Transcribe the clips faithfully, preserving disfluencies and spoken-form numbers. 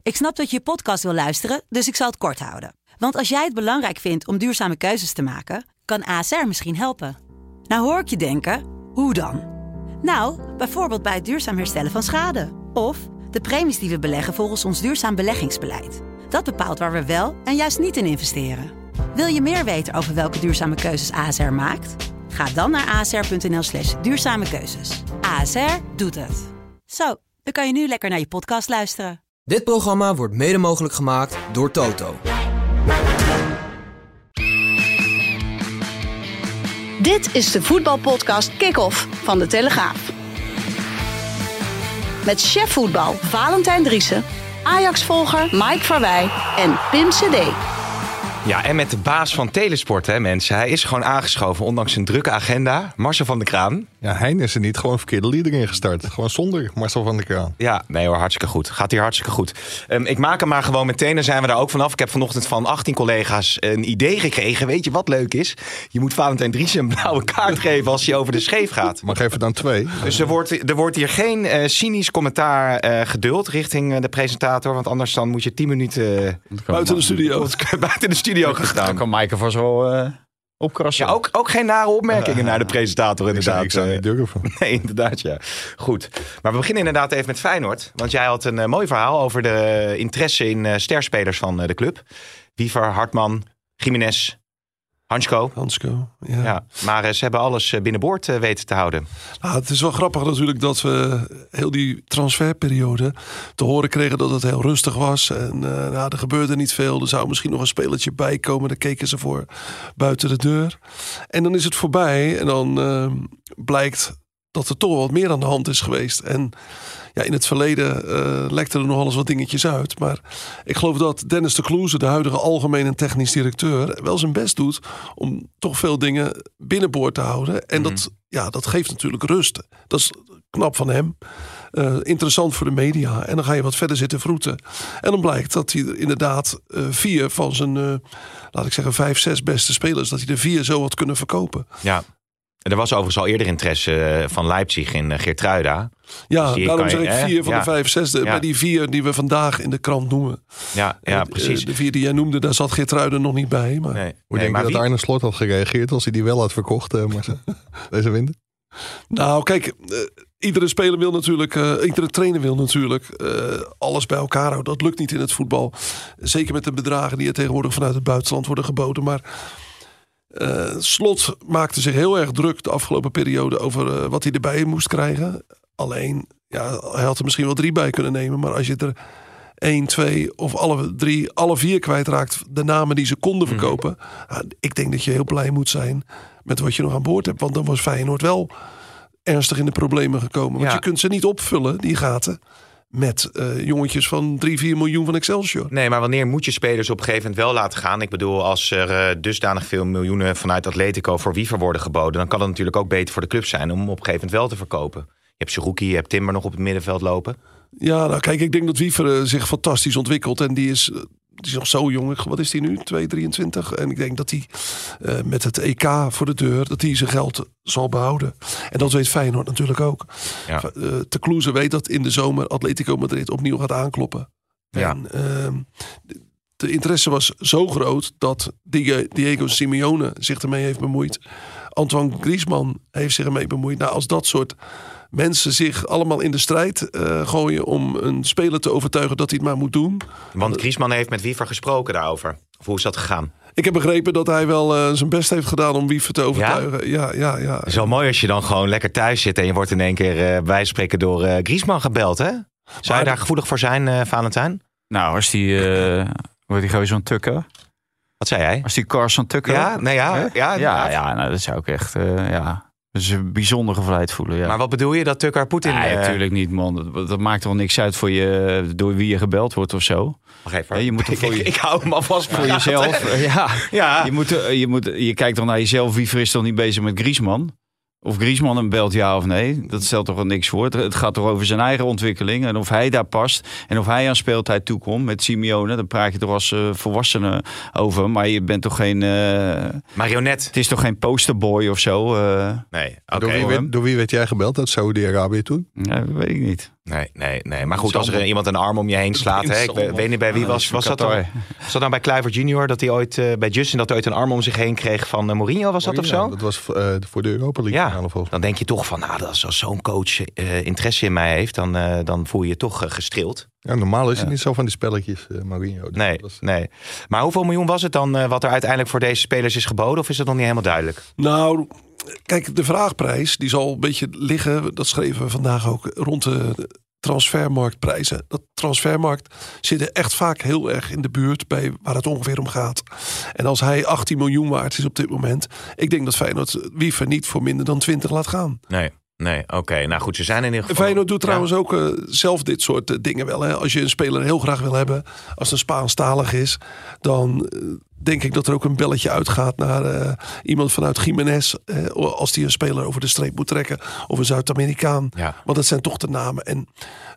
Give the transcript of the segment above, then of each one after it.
Ik snap dat je je podcast wil luisteren, dus ik zal het kort houden. Want als jij het belangrijk vindt om duurzame keuzes te maken, kan A S R misschien helpen. Nou hoor ik je denken, hoe dan? Nou, bijvoorbeeld bij het duurzaam herstellen van schade. Of de premies die we beleggen volgens ons duurzaam beleggingsbeleid. Dat bepaalt waar we wel en juist niet in investeren. Wil je meer weten over welke duurzame keuzes A S R maakt? Ga dan naar asr.nl slash duurzame keuzes. A S R doet het. Zo, dan kan je nu lekker naar je podcast luisteren. Dit programma wordt mede mogelijk gemaakt door Toto. Dit is de voetbalpodcast Kick-Off van De Telegraaf. Met chef voetbal Valentijn Driessen, Ajax-volger Mike Verwij en Pim Cedee. Ja, en met de baas van Telesport, hè mensen. Hij is gewoon aangeschoven, ondanks een drukke agenda. Marcel van der Kraan. Ja, Hein is er niet gewoon verkeerde lieder ingestart. Gewoon zonder Marcel van der Kraan. Ja, nee hoor, hartstikke goed. Gaat hier hartstikke goed. Um, ik maak hem maar gewoon meteen, dan zijn we daar ook vanaf. Ik heb vanochtend van achttien collega's een idee gekregen. Weet je wat leuk is? Je moet Valentijn Driessen een blauwe kaart geven als hij over de scheef gaat. Maar geef er dan twee. Dus er wordt, er wordt hier geen uh, cynisch commentaar uh, geduld richting uh, de presentator. Want anders dan moet je tien minuten... Uh, buiten de studio. Buiten de studio gestaan. Dan kan Maaike vast wel uh, opkrassen. Ja, ook, ook geen nare opmerkingen uh, naar de presentator inderdaad. Ik zou, ik zou niet durven. Nee, inderdaad, ja. Goed. Maar we beginnen inderdaad even met Feyenoord. Want jij had een uh, mooi verhaal over de interesse in uh, sterspelers van uh, de club. Wiever, Hartman, Gimenez, Hansko. Hansko, ja. ja. Maar uh, ze hebben alles uh, binnenboord uh, weten te houden. Nou, het is wel grappig natuurlijk dat we heel die transferperiode te horen kregen dat het heel rustig was. En uh, nou, er gebeurde niet veel. Er zou misschien nog een spelertje bij komen. Daar keken ze voor buiten de deur. En dan is het voorbij. En dan uh, blijkt dat er toch wel wat meer aan de hand is geweest. En ja, in het verleden uh, lekte er nogal eens wat dingetjes uit. Maar ik geloof dat Dennis de Kloeze, de huidige algemeen en technisch directeur, wel zijn best doet om toch veel dingen binnenboord te houden. En mm-hmm. dat, ja, dat geeft natuurlijk rust. Dat is knap van hem. Uh, interessant voor de media. En dan ga je wat verder zitten vroeten. En dan blijkt dat hij er inderdaad uh, vier van zijn, uh, laat ik zeggen, vijf, zes beste spelers, dat hij er vier zo had kunnen verkopen. Ja. Er was overigens al eerder interesse van Leipzig in Geertruida. Ja, dus daarom zeg ik je, vier van ja. de vijf, zes. Ja. Bij die vier die we vandaag in de krant noemen. Ja, ja en, precies. De vier die jij noemde, daar zat Geertruida nog niet bij. Maar... Nee. Hoe nee, denk maar je wie... dat Arne Slot had gereageerd als hij die wel had verkocht, uh, Marcel, deze winter? Nou, kijk, uh, iedere speler wil natuurlijk, uh, iedere trainer wil natuurlijk uh, alles bij elkaar houden. Dat lukt niet in het voetbal. Zeker met de bedragen die er tegenwoordig vanuit het buitenland worden geboden. Maar Uh, Slot maakte zich heel erg druk de afgelopen periode over uh, wat hij erbij moest krijgen. Alleen, ja, hij had er misschien wel drie bij kunnen nemen. Maar als je er één, twee of alle drie, alle vier kwijtraakt, de namen die ze konden verkopen. Mm-hmm. Uh, ik denk dat je heel blij moet zijn met wat je nog aan boord hebt. Want dan was Feyenoord wel ernstig in de problemen gekomen. Want ja. je kunt ze niet opvullen, die gaten, met uh, jongetjes van drie, vier miljoen van Excelsior. Nee, maar wanneer moet je spelers op een gegeven moment wel laten gaan? Ik bedoel, als er uh, dusdanig veel miljoenen vanuit Atletico voor Wiever worden geboden, dan kan het natuurlijk ook beter voor de club zijn om hem op een gegeven moment wel te verkopen. Je hebt Seruki, je hebt Timber nog op het middenveld lopen. Ja, nou kijk, ik denk dat Wiever uh, zich fantastisch ontwikkelt. En die is, uh, die is nog zo jong. Wat is die nu? twee drieëntwintig. En ik denk dat hij uh, met het E K voor de deur, dat hij zijn geld zal behouden. En dat weet Feyenoord natuurlijk ook. Ja. Uh, Te Kloeze weet dat in de zomer Atletico Madrid opnieuw gaat aankloppen. Ja. En uh, de interesse was zo groot dat Diego Simeone zich ermee heeft bemoeid. Antoine Griezmann heeft zich ermee bemoeid. Nou, als dat soort mensen zich allemaal in de strijd uh, gooien om een speler te overtuigen dat hij het maar moet doen. Want Griezmann heeft met Wiever gesproken daarover. Of hoe is dat gegaan? Ik heb begrepen dat hij wel uh, zijn best heeft gedaan om Wiever te overtuigen. Ja, ja, ja. ja. Het is wel mooi als je dan gewoon lekker thuis zit en je wordt in één keer uh, bij spreken door uh, Griezmann gebeld, hè? Zou maar je daar gevoelig voor zijn, uh, Valentijn? Nou, als die, uh, wordt die gewoon zo'n tukker. Wat zei jij? Als die Carson Tucker. Ja, nee, ja, ja, ja, ja, ja nou, dat zou ik echt, uh, ja, dus bijzonder gevleid voelen. Ja. Maar wat bedoel je dat Tucker Poetin? Nee, uh... natuurlijk niet, man. Dat, dat maakt er wel niks uit voor je, door wie je gebeld wordt of zo. Wacht even. Ja, je moet ik, voor je, ik, ik hou hem alvast voor jezelf. Ja, ja. Je, moet, je, moet, je kijkt dan naar jezelf. Wie is toch niet bezig met Griezmann? Of Griezmann hem belt ja of nee, dat stelt toch wel niks voor. Het gaat toch over zijn eigen ontwikkeling en of hij daar past. En of hij aan speeltijd toekomt met Simeone. Dan praat je toch als uh, volwassene over. Maar je bent toch geen... Uh, marionet. Het is toch geen posterboy of zo? Uh, nee, oké. Okay. Door, door wie werd jij gebeld uit Saoedi-Arabië toen? Ja, dat weet ik niet. Nee, nee, nee. Maar goed, als er iemand een arm om je heen slaat. Hè, ik weet, weet niet bij wie was. Was dat dan? Was dat nou bij Kluivert junior dat hij ooit uh, bij Justin dat hij ooit een arm om zich heen kreeg van uh, Mourinho? Was Mourinho, dat of zo? Dat was uh, voor de Europa League. Ja, finale, volgens. Dan denk je toch van, nou, als, als zo'n coach uh, interesse in mij heeft, dan, uh, dan voel je je toch uh, gestreeld. Ja, normaal is het ja. niet zo van die spelletjes, uh, Mourinho. Dus nee, was... nee. Maar hoeveel miljoen was het dan uh, wat er uiteindelijk voor deze spelers is geboden? Of is dat nog niet helemaal duidelijk? Nou, kijk, de vraagprijs die zal een beetje liggen. Dat schreven we vandaag ook rond de transfermarktprijzen. Dat transfermarkt zit er echt vaak heel erg in de buurt bij waar het ongeveer om gaat. En als hij achttien miljoen waard is op dit moment, ik denk dat Feyenoord Wiever niet voor minder dan twintig laat gaan. Nee. Nee, oké. Okay. Nou goed, ze zijn in ieder geval... Feyenoord doet trouwens ja. ook uh, zelf dit soort uh, dingen wel. Hè. Als je een speler heel graag wil hebben, als het een Spaanstalig is, dan uh, denk ik dat er ook een belletje uitgaat naar uh, iemand vanuit Jiménez, uh, als die een speler over de streep moet trekken, of een Zuid-Amerikaan. Ja. Want dat zijn toch de namen. En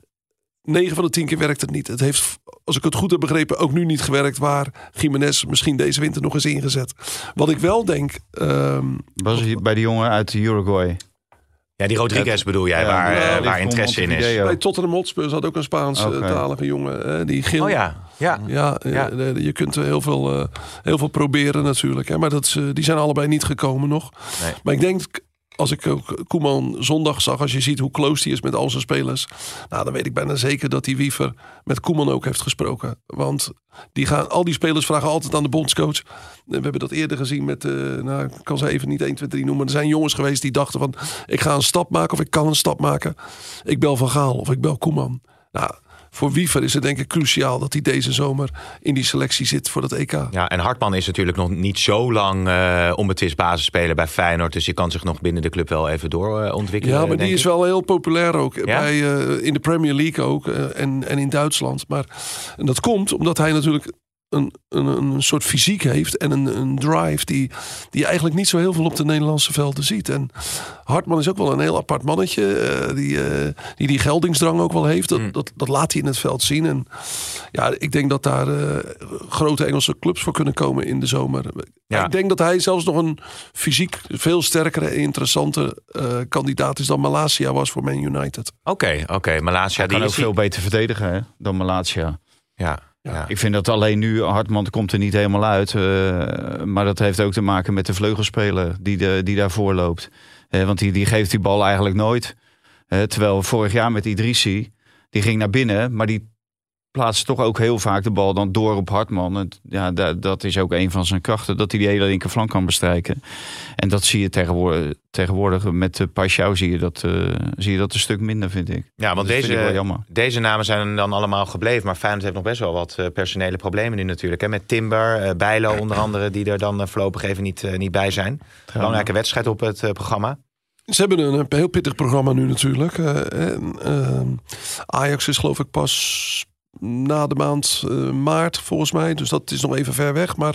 negen van de tien keer werkt het niet. Het heeft, als ik het goed heb begrepen, ook nu niet gewerkt waar Jiménez misschien deze winter nog eens ingezet. Wat ik wel denk... Um, Was hij bij die jongen uit Uruguay? Ja, die Rodriguez bedoel jij, ja, waar, ja, waar interesse in is. Bij Tottenham Hotspur zat ook een Spaans-talige okay. jongen. Die geel. Oh ja, ja. ja, ja. Je kunt heel veel, uh, heel veel proberen natuurlijk. Hè, maar dat is, die zijn allebei niet gekomen nog. Nee. Maar ik denk, als ik ook Koeman zondag zag, als je ziet hoe close die is met al zijn spelers, nou, dan weet ik bijna zeker dat die Wiever met Koeman ook heeft gesproken. Want die gaan, al die spelers vragen altijd aan de bondscoach. We hebben dat eerder gezien met, uh, nou, ik kan ze even niet één, twee, drie noemen. Er zijn jongens geweest die dachten van, ik ga een stap maken of ik kan een stap maken. Ik bel Van Gaal of ik bel Koeman. Nou, voor Wiever is het denk ik cruciaal dat hij deze zomer in die selectie zit voor dat E K. Ja, en Hartman is natuurlijk nog niet zo lang uh, onbetwist basisspeler bij Feyenoord. Dus je kan zich nog binnen de club wel even doorontwikkelen. Uh, ja, maar die ik. is wel heel populair ook. Ja? Bij, uh, in de Premier League ook uh, en, en in Duitsland. Maar en dat komt omdat hij natuurlijk een, een, een soort fysiek heeft en een, een drive die, die je eigenlijk niet zo heel veel op de Nederlandse velden ziet. En Hartman is ook wel een heel apart mannetje uh, die, uh, die die geldingsdrang ook wel heeft. Dat, mm. dat, dat laat hij in het veld zien. En ja, ik denk dat daar uh, grote Engelse clubs voor kunnen komen in de zomer. Ja. Ik denk dat hij zelfs nog een fysiek veel sterkere en interessante uh, kandidaat is dan Malacia was voor Man United. Oké, okay, oké. Okay. Malacia die kan ook die... veel beter verdedigen hè, dan Malacia. Ja. Ja. Ik vind dat alleen nu, Hartman komt er niet helemaal uit. Uh, maar dat heeft ook te maken met de vleugelspeler die, de, die daarvoor loopt. Uh, want die, die geeft die bal eigenlijk nooit. Uh, terwijl vorig jaar met Idrissi, die ging naar binnen, maar die plaatst toch ook heel vaak de bal dan door op Hartman. En ja, dat, dat is ook een van zijn krachten, dat hij die hele linkerflank kan bestrijken. En dat zie je tegenwoordig, tegenwoordig met uh, Paixão zie je, dat, uh, zie je dat een stuk minder, vind ik. Ja, want dus deze, deze namen zijn dan allemaal gebleven. Maar Feyenoord heeft nog best wel wat uh, personele problemen nu natuurlijk. Hè? Met Timber, uh, Bijlo onder andere, die er dan uh, voorlopig even niet, uh, niet bij zijn. Belangrijke wedstrijd op het uh, programma. Ze hebben een, een heel pittig programma nu natuurlijk. Uh, en, uh, Ajax is geloof ik pas na de maand uh, maart volgens mij. Dus dat is nog even ver weg. Maar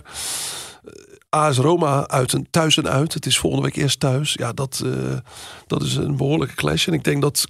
uh, A S Roma uit en, thuis en uit. Het is volgende week eerst thuis. Ja, dat, uh, dat is een behoorlijke clash. En ik denk dat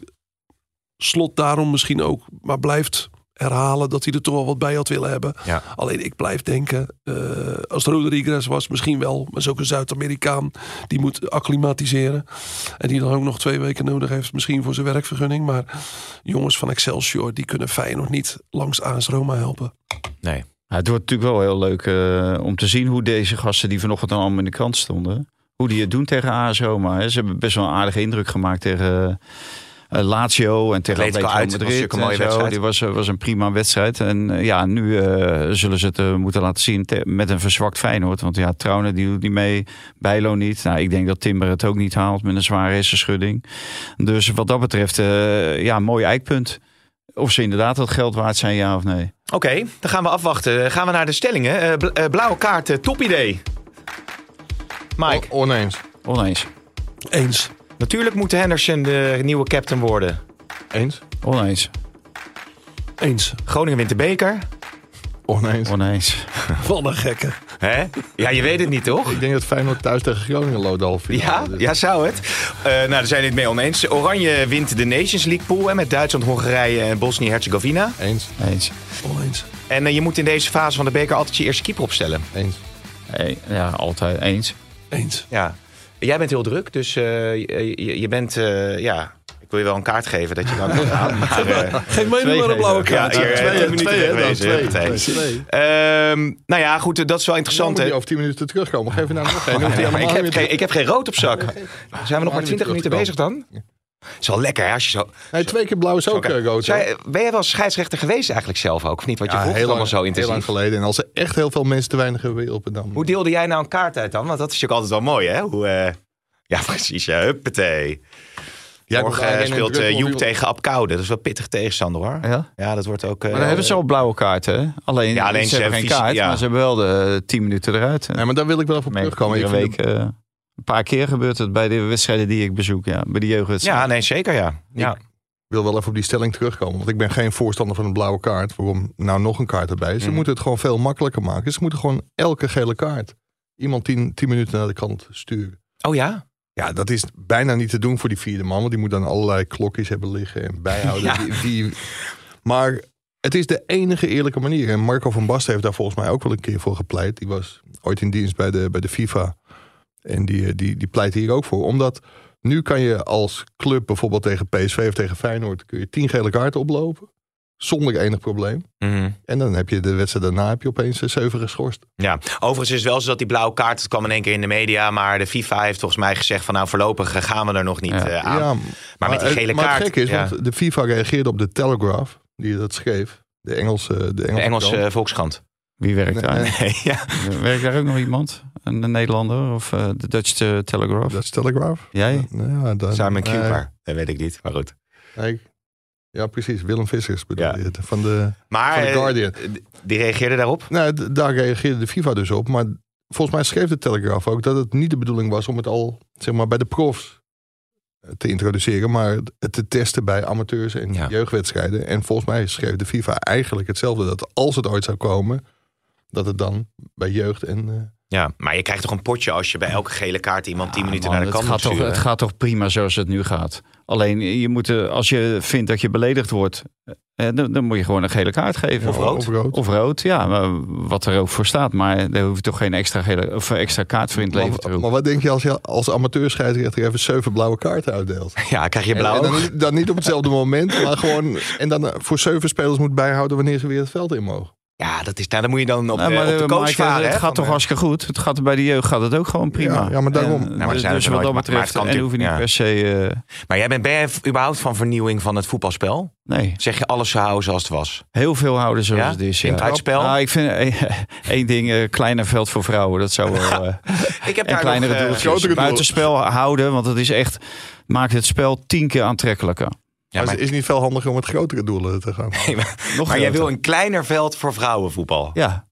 Slot daarom misschien ook maar blijft herhalen dat hij er toch wel wat bij had willen hebben. Ja. Alleen ik blijf denken, uh, als het Rodriguez was, misschien wel. Maar is ook een Zuid-Amerikaan die moet acclimatiseren. En die dan ook nog twee weken nodig heeft, misschien voor zijn werkvergunning. Maar jongens van Excelsior, die kunnen Feyenoord niet langs A S Roma helpen. Nee. Ja, het wordt natuurlijk wel heel leuk uh, om te zien hoe deze gasten die vanochtend dan allemaal in de krant stonden, hoe die het doen tegen A S Roma. Hè. Ze hebben best wel een aardige indruk gemaakt tegen Uh, Uh, Lazio en tegen Atletico Madrid. Een mooie wedstrijd. Die was, was een prima wedstrijd. En uh, ja, nu uh, zullen ze het uh, moeten laten zien te, met een verzwakt Feyenoord. Want ja, Trauner die doet niet mee, Bijlo niet. Nou, ik denk dat Timber het ook niet haalt met een zware hersenschudding. Dus wat dat betreft, uh, ja, een mooi eikpunt. Of ze inderdaad dat geld waard zijn, ja of nee. Oké, okay, dan gaan we afwachten. Gaan we naar de stellingen. Uh, bla- uh, blauwe kaart, uh, top idee. Mike? O- oneens. Oneens. Eens. Natuurlijk moet Henderson de nieuwe captain worden. Eens. Oneens. Eens. Groningen wint de beker. Oneens. Oneens. Wat een gekke. Hè? Ja, je weet het niet, toch? Ik denk dat Feyenoord thuis tegen Groningen loopt de halve finale. Ja, dus. ja, zou het. Uh, nou, daar zijn we het mee oneens. Oranje wint de Nations League pool hè, met Duitsland, Hongarije en Bosnië-Herzegovina. Eens. Eens. Oneens. En uh, je moet in deze fase van de beker altijd je eerste keeper opstellen. Eens. Hey, ja, altijd eens. Eens. Ja. Jij bent heel druk, dus uh, je, je bent, uh, ja, ik wil je wel een kaart geven dat je dan kan gaan. Maar, uh, Geef mij nu maar een blauwe ja, kaart. hier, twee, tien minuten twee, hè, wegwezen. dan twee. Huppatee. Twee. Ehm, nou ja, goed, dat is wel interessant. Dan moet hè? je over tien minuten terugkomen. Geef je nou nog geen. Nee, maar ik, heb weer geen, ik heb geen rood op zak. Zijn we nog maar twintig minuten bezig terugkomen. dan? Het is wel lekker hè, als je zo... Nee, twee keer blauw is ook Oké. uh, rood. Zij- hoor. Ben jij wel scheidsrechter geweest eigenlijk zelf ook? Of niet? Want je Ja, volgt heel het allemaal lang, zo heel lang intensief. geleden. En als er echt heel veel mensen te weinig hebben willen, dan... Hoe deelde jij nou een kaart uit dan? Want dat is natuurlijk altijd wel mooi hè? Hoe, uh... Ja precies, ja, huppatee. Jij Morgen komt uh, daarin in speelt druk, uh, Joep want- tegen Apkoude. Dat is wel pittig tegenstander hoor. Ja? Ja, dat wordt ook... Uh, Maar dan hebben ze al blauwe kaarten, hè? Alleen, Ja, alleen ze hebben ze geen hebben kaart, visie- ja. maar ze hebben wel de uh, tien minuten eruit. Nee, maar daar wil ik wel even op Nee, terugkomen. Ik iedere vind week, uh, een paar keer gebeurt het bij de wedstrijden die ik bezoek. Ja, bij de jeugdwedstrijden. Ja, nee, zeker ja. ja. Ik wil wel even op die stelling terugkomen. Want ik ben geen voorstander van een blauwe kaart. Waarom nou nog een kaart erbij? Ze Mhm. moeten het gewoon veel makkelijker maken. Ze moeten gewoon elke gele kaart iemand tien, tien minuten naar de kant sturen. Oh ja? Ja, dat is bijna niet te doen voor die vierde man. Want die moet dan allerlei klokjes hebben liggen en bijhouden. Ja. Die, die... Maar het is de enige eerlijke manier. En Marco van Basten heeft daar volgens mij ook wel een keer voor gepleit. Die was ooit in dienst bij de, bij de FIFA. En die, die, die pleit hier ook voor. Omdat nu kan je als club bijvoorbeeld tegen P S V of tegen Feyenoord... kun je tien gele kaarten oplopen. Zonder enig probleem. Mhm. En dan heb je de wedstrijd daarna heb je opeens uh, zeven geschorst. Ja, overigens is het wel zo dat die blauwe kaart, het kwam in één keer in de media, maar de FIFA heeft volgens mij gezegd van nou voorlopig gaan we er nog niet Ja. uh, aan. Ja, maar met die het- gele maar kaart... het gekke is, ja, want de FIFA reageerde op de Telegraph, die dat schreef. De Engelse, de Engelse, de Engelse krant. uh, Volkskrant. Wie werkt daar? Nee, Nee, ja. Werkt daar ook nog iemand? Een, een Nederlander of uh, de Dutch uh, Telegraph? Dat is Telegraph. Jij? Ja, dan, Simon nee, Cooper, dat weet ik niet, maar goed. nee, ja, precies. Willem Vissers bedoel Ja. je, van de, Maar van de uh, Guardian. die reageerde daarop? Nou, d- daar reageerde de FIFA dus op. Maar volgens mij schreef de Telegraph ook dat het niet de bedoeling was om het al zeg maar, bij de profs te introduceren, maar het te testen bij amateurs en Ja. jeugdwedstrijden. En volgens mij schreef de FIFA eigenlijk hetzelfde, dat als het ooit zou komen, dat het dan bij jeugd en... Uh, Ja, maar je krijgt toch een potje als je bij elke gele kaart iemand tien Ja, minuten man, naar de kant het moet gaat toch, sturen. Het gaat toch prima zoals het nu gaat. Alleen je moet, uh, als je vindt dat je beledigd wordt, uh, dan, dan moet je gewoon een gele kaart geven. Of rood. Of rood. Of rood, ja, maar wat er ook voor staat. Maar daar hoef je toch geen extra, gele, of extra kaart voor in het leven te maar, roepen. maar wat denk je als je als amateurscheidsrechter even zeven blauwe kaarten uitdeelt? Ja, krijg je En, blauw. en dan, niet- dan niet op hetzelfde moment, maar gewoon... En dan uh, voor zeven spelers moet bijhouden wanneer ze weer het veld in mogen. Ja, dat is, nou, dan moet je dan op, Nou, de, maar, op de uh, coach Mike, varen. Het hè, gaat van, toch uh, hartstikke goed. Het gaat bij de jeugd gaat het ook gewoon prima. Ja, ja, maar daarom- En, Nou, maar er dus zijn dus er wat dat nooit, maar- maar het betreft, kan en hoef je niet natuurlijk- per se... uh, Maar jij bent, ben jij überhaupt van vernieuwing van het voetbalspel? nee, Zeg je alles zo houden zoals het was? heel veel houden zoals Ja? het is. In het uitspel? Nou, ik vind eh, één ding, uh, kleiner veld voor vrouwen. Dat zou wel... Uh, Ik heb en daar kleinere nog, uh, doeltjes. grotere doelen. Buitenspel houden, want het is echt... Maakt het spel tien keer aantrekkelijker. Ja, maar maar, het is niet veel handiger om met grotere doelen te gaan. nee, maar, Nog maar jij wil groter. een kleiner veld voor vrouwenvoetbal. Ja,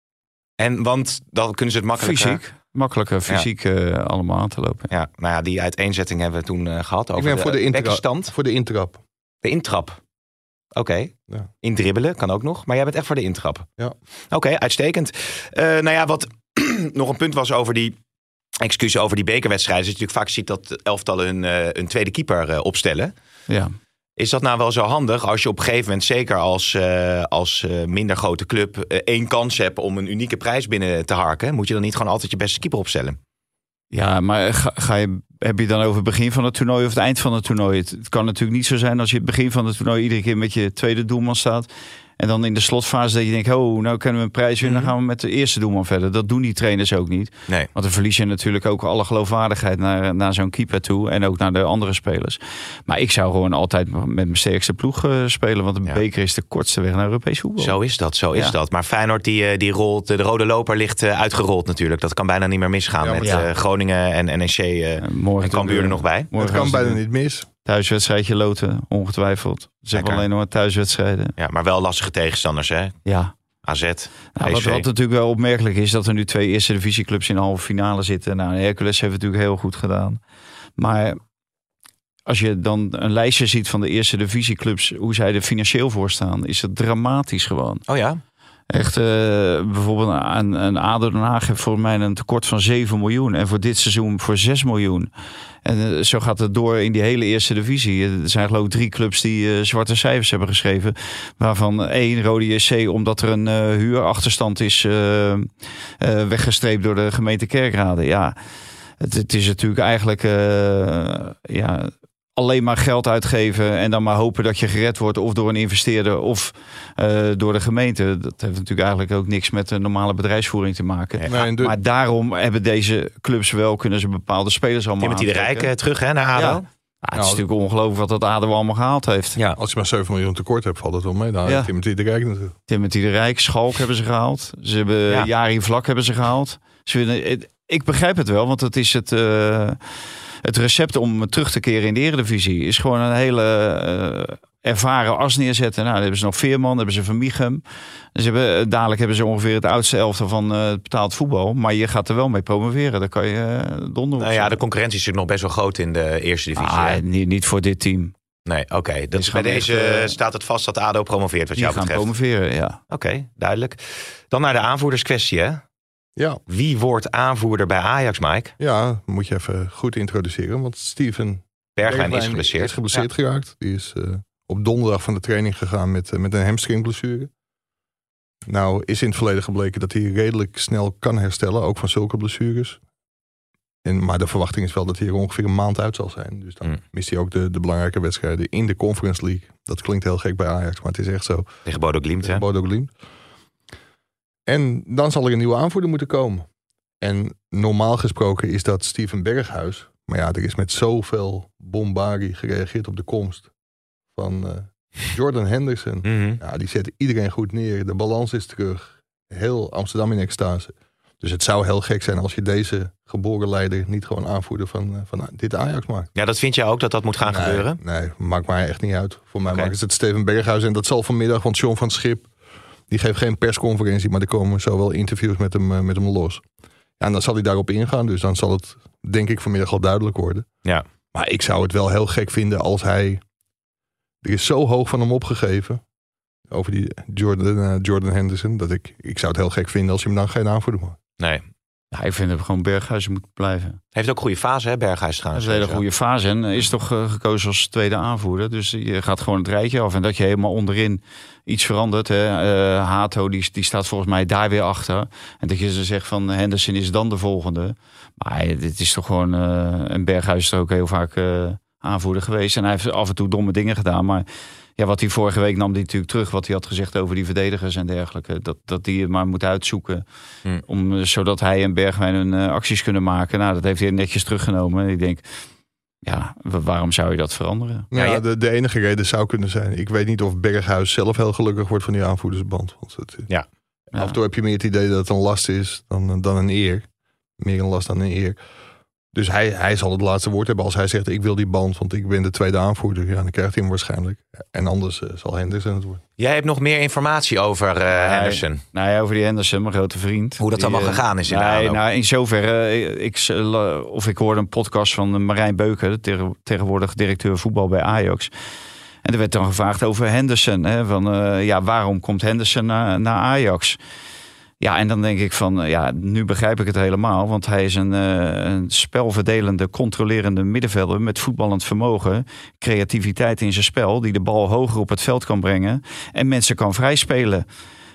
En want dan kunnen ze het makkelijker... fysiek. Makkelijker fysiek uh, allemaal aan te lopen. Ja, nou ja, die uiteenzetting hebben we toen uh, gehad over Ik ben de, voor de, intra- bekkenstand. voor de intrap. De intrap. Oké. Ja. Indribbelen kan ook nog. Maar jij bent echt voor de intrap. Ja. Oké, uitstekend. Uh, nou ja, wat nog een punt was over die... Excuus over die bekerwedstrijden. Dat je natuurlijk vaak ziet dat elftallen hun, uh, een tweede keeper uh, opstellen. Ja. Is dat nou wel zo handig als je op een gegeven moment, zeker als, uh, als uh, minder grote club, uh, één kans hebt om een unieke prijs binnen te harken? Moet je dan niet gewoon altijd je beste keeper opstellen? Ja, maar ga, ga je, heb je dan over het begin van het toernooi of het eind van het toernooi? Het, het kan natuurlijk niet zo zijn als je het begin van het toernooi iedere keer met je tweede doelman staat. En dan in de slotfase dat je denkt, oh, nou kunnen we een prijs winnen, dan gaan we met de eerste doelman verder. Dat doen die trainers ook niet. Nee. Want dan verlies je natuurlijk ook alle geloofwaardigheid naar, naar zo'n keeper toe. En ook naar de andere spelers. Maar ik zou gewoon altijd met mijn sterkste ploeg uh, spelen. Want een Ja. beker is de kortste weg naar Europees voetbal. Zo is dat, zo is Ja. dat. Maar Feyenoord die, uh, die rolt, de rode loper ligt uh, uitgerold natuurlijk. Dat kan bijna niet meer misgaan Ja, maar met ja. uh, Groningen en N E C uh, Uh, morgen en Cambuur er nog bij. Morgen Het kan gaan ze bijna de niet mis. Thuiswedstrijdje loten, ongetwijfeld. Ze hebben Lekker. alleen nog maar thuiswedstrijden. Ja, maar wel lastige tegenstanders, hè? Ja. A Z, Nou, wat, P S V. wat natuurlijk wel opmerkelijk is, dat er nu twee eerste divisieclubs in de halve finale zitten. Nou, Hercules heeft het natuurlijk heel goed gedaan. Maar als je dan een lijstje ziet van de eerste divisieclubs, hoe zij er financieel voor staan, is het dramatisch gewoon. Oh ja? Echt, uh, bijvoorbeeld een, een A D O Den Haag heeft voor mij een tekort van zeven miljoen. En voor dit seizoen voor zes miljoen. En uh, zo gaat het door in die hele eerste divisie. Er zijn geloof ik drie clubs die uh, zwarte cijfers hebben geschreven. Waarvan één, Rode J C, omdat er een uh, huurachterstand is uh, uh, weggestreept door de gemeente Kerkrade. Ja, het, het is natuurlijk eigenlijk uh, ja, alleen maar geld uitgeven en dan maar hopen dat je gered wordt of door een investeerder of uh, door de gemeente. Dat heeft natuurlijk eigenlijk ook niks met de normale bedrijfsvoering te maken. Nee, en de- Maar daarom hebben deze clubs wel, kunnen ze bepaalde spelers allemaal Timothy de aantrekken. Rijk uh, terug hè, naar A D O. Ja. Ja, het is natuurlijk ongelooflijk wat dat A D O allemaal gehaald heeft. Ja. Als je maar zeven miljoen tekort hebt, valt het wel mee. Dan Ja. Timothy de Rijk natuurlijk. Timothy de Rijk, Schalk hebben ze gehaald. Ze hebben Ja. Jari Vlak hebben ze gehaald. Ze willen, het- ik begrijp het wel, want het is het, uh, het recept om terug te keren in de Eredivisie. Is gewoon een hele uh, ervaren as neerzetten. Nou, dan hebben ze nog Veerman, dan hebben ze Van Miechem. Ze hebben, dadelijk hebben ze ongeveer het oudste elftal van uh, het betaald voetbal. Maar je gaat er wel mee promoveren. Daar kan je uh, donder op Nou ja, de concurrentie is natuurlijk nog best wel groot in de eerste divisie. ah, hè? niet, niet voor dit team. Nee, oké. Okay. Die Bij gaan deze echt, uh, staat het vast dat A D O promoveert wat Die jou gaan betreft. promoveren, ja. Oké, okay, duidelijk. Dan naar de aanvoerderskwestie, hè? Ja, Wie wordt aanvoerder bij Ajax, Mike? ja, moet je even goed introduceren. Want Steven Bergwijn is Bergwijn geblesseerd. is geblesseerd geraakt. Die is uh, op donderdag van de training gegaan met, uh, met een hamstringblessure. Nou is in het verleden gebleken dat hij redelijk snel kan herstellen. Ook van zulke blessures. En, maar de verwachting is wel dat hij er ongeveer een maand uit zal zijn. Dus dan Mm. mist hij ook de, de belangrijke wedstrijden in de Conference League. Dat klinkt heel gek bij Ajax, maar het is echt zo. Tegen Bodo Glimt, hè? Bodo Glimt. En dan zal er een nieuwe aanvoerder moeten komen. En normaal gesproken is dat Steven Berghuis. Maar ja, er is met zoveel bombarie gereageerd op de komst van uh, Jordan Henderson. Mm-hmm. Ja, die zet iedereen goed neer. De balans is terug. Heel Amsterdam in extase. Dus het zou heel gek zijn als je deze geboren leider niet gewoon aanvoerder van, uh, van dit Ajax maakt. Ja, dat vind jij ook dat dat moet gaan nee, gebeuren? Nee, maakt mij echt niet uit. Voor mij Oké. maakt het Steven Berghuis. En dat zal vanmiddag, want John van Schip, die geeft geen persconferentie, maar er komen zo wel interviews met hem, uh, met hem los. Ja, en dan zal hij daarop ingaan. Dus dan zal het, denk ik, vanmiddag al duidelijk worden. Ja. Maar ik zou het wel heel gek vinden als hij... Er is zo hoog van hem opgegeven over die Jordan, uh, Jordan Henderson, dat ik, ik zou het heel gek vinden als je hem dan geen aanvoerder maakt. Nee. Ja, ik vind dat gewoon Berghuis moet blijven. Heeft ook een goede fase, hè, Berghuis Dat trouwens. is een hele goede fase en is toch uh, gekozen als tweede aanvoerder. Dus je gaat gewoon het rijtje af. En dat je helemaal onderin iets verandert. Hè. Uh, Hato die, die staat volgens mij daar weer achter. En dat je ze zegt van Henderson is dan de volgende. Maar dit is toch gewoon... Uh, en Berghuis is er ook heel vaak uh, aanvoerder geweest. En hij heeft af en toe domme dingen gedaan. Maar ja, wat hij vorige week nam, die natuurlijk terug. Wat hij had gezegd over die verdedigers en dergelijke. Dat, dat die het maar moet uitzoeken. Hmm. Om, zodat hij en Bergwijn hun uh, acties kunnen maken. Nou, dat heeft hij netjes teruggenomen. En ik denk, ja, waarom zou je dat veranderen? Ja, Ja, je- de, de enige reden zou kunnen zijn. Ik weet niet of Berghuis zelf heel gelukkig wordt van die aanvoerdersband. Want het, Ja. Ja. Af en toe heb je meer het idee dat het een last is dan, dan een eer. Meer een last dan een eer. Dus hij, hij zal het laatste woord hebben als hij zegt ik wil die band, want ik ben de tweede aanvoerder. Ja, dan krijgt hij hem waarschijnlijk. En anders uh, zal Henderson het worden. Jij hebt nog meer informatie over uh, Henderson. Nou ja, over die Henderson, mijn grote vriend. Hoe dat Die, allemaal uh, gegaan is in de nee, aanloop. nou, in zoverre, uh, ik, uh, of ik hoorde een podcast van Marijn Beuken, de tegen, tegenwoordig directeur voetbal bij Ajax. En er werd dan gevraagd over Henderson. Hè, van, uh, ja, waarom komt Henderson naar, naar Ajax? Ja, en dan denk ik van, uh, ja, nu begrijp ik het helemaal. Want hij is een, uh, een spelverdelende, controlerende middenvelder met voetballend vermogen. Creativiteit in zijn spel, die de bal hoger op het veld kan brengen. En mensen kan vrijspelen.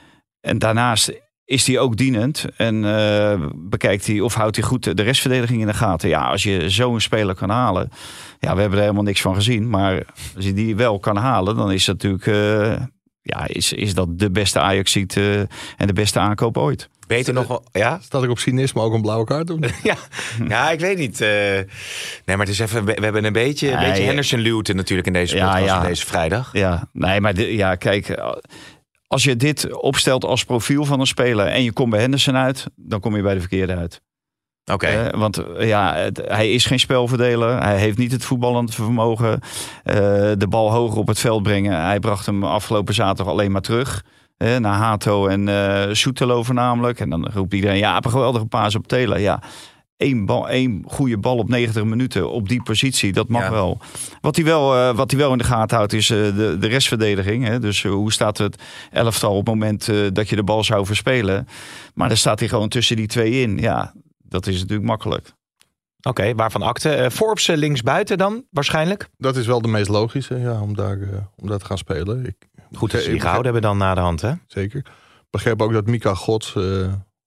En daarnaast is hij ook dienend. En uh, bekijkt hij of houdt hij goed de restverdediging in de gaten. Ja, als je zo'n speler kan halen. Ja, we hebben er helemaal niks van gezien. Maar als je die wel kan halen, dan is dat natuurlijk... Uh, ja, is, is dat de beste Ajaxiet uh, en de beste aankoop ooit. Beter nog wel, ja? Staat er op cynisme ook een blauwe kaart op? ja? Ja, ik weet niet. Uh, nee, maar het is even, we hebben een beetje, een Nee, beetje ja. Henderson-luwte natuurlijk in deze Ja, podcast ja. van deze vrijdag. Ja, nee, maar de, ja, kijk... Als je dit opstelt als profiel van een speler en je komt bij Henderson uit, dan kom je bij de verkeerde uit. Oké. Okay. Uh, want uh, ja, het, hij is geen spelverdeler. Hij heeft niet het voetballend vermogen. Uh, de bal hoger op het veld brengen. Hij bracht hem afgelopen zaterdag alleen maar terug. Uh, naar Hato en uh, Soetelo voornamelijk. En dan roept iedereen, ja, een geweldige paas op Telen. Ja, één, bal, één goede bal op negentig minuten op die positie, dat mag ja. wel. Wat hij wel, uh, wat hij wel in de gaten houdt is uh, de, de restverdediging. Hè? Dus uh, hoe staat het elftal op het moment uh, dat je de bal zou verspelen. Maar dan staat hij gewoon tussen die twee in. Ja, dat is natuurlijk makkelijk. Oké, okay, waarvan akte? Uh, Forbes uh, linksbuiten dan, waarschijnlijk? Dat is wel de meest logische, ja, om daar, uh, om daar te gaan spelen. Ik, Goed dat ze die gehouden hebben dan na de hand, hè? Zeker. Ik begreep ook dat Mika Gods uh,